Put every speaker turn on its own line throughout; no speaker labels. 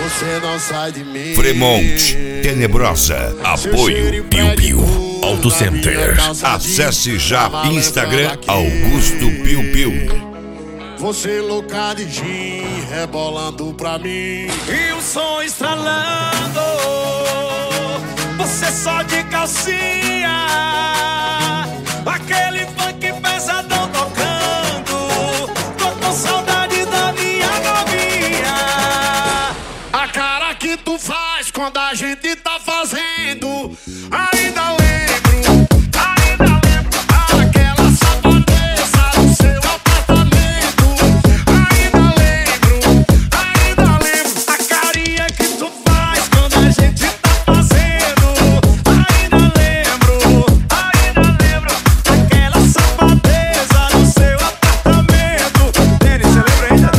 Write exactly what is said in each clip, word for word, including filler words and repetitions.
você não sai de mim.
Fremont, Tenebrosa, apoio Piu Piu Auto Center. Acesse já Instagram Augusto Piu Piu.
Você louca de gin, rebolando pra mim.
E o som estralando, você só de calcinha. Aquele funk pesadão tocando. Tô com saudade da minha novinha.
A cara que tu faz quando a gente tá fazendo. Ainda lembro, ainda lembro aquela safadeza do seu apartamento. Ainda lembro, ainda lembro
a carinha que tu faz quando a gente tá fazendo. Ainda lembro, ainda lembro aquela safadeza do seu apartamento. Denis, você lembra ainda?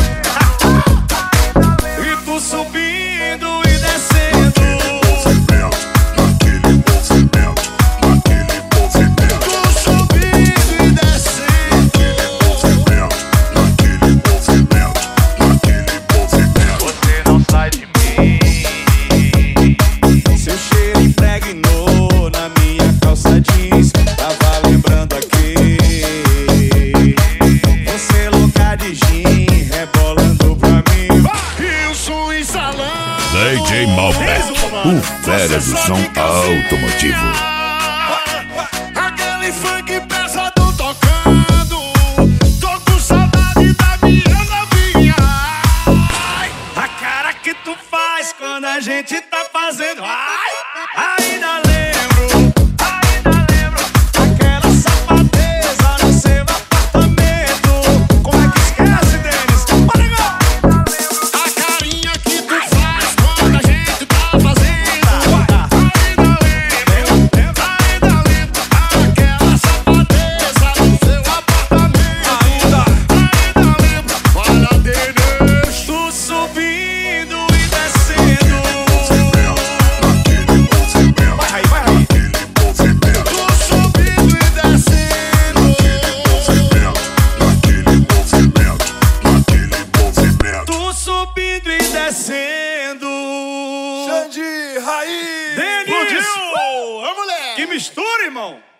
E tu subindo e descendo.
D J Malbec, o fera do som automotivo.
Aquele funk pesadão tocando. Tô com saudade da minha novinha.
A cara que tu faz quando a gente tá fazendo. Ai, ainda lembro, ainda lembro aquela safadeza no seu apartamento. Como é que esquece, Denis?
A carinha que tu faz quando a gente tá fazendo. Ainda lembro, ainda lembro aquela safadeza no seu apartamento.
Ainda,
ainda lembro, olha Denis,
tu subindo e descendo. Vai aí, vai aí.
tu subindo e descendo.
Tu subindo e descendo.
Xande, Raiz,
Denis!
explodiu! Ô, moleque!
Que mistura, irmão!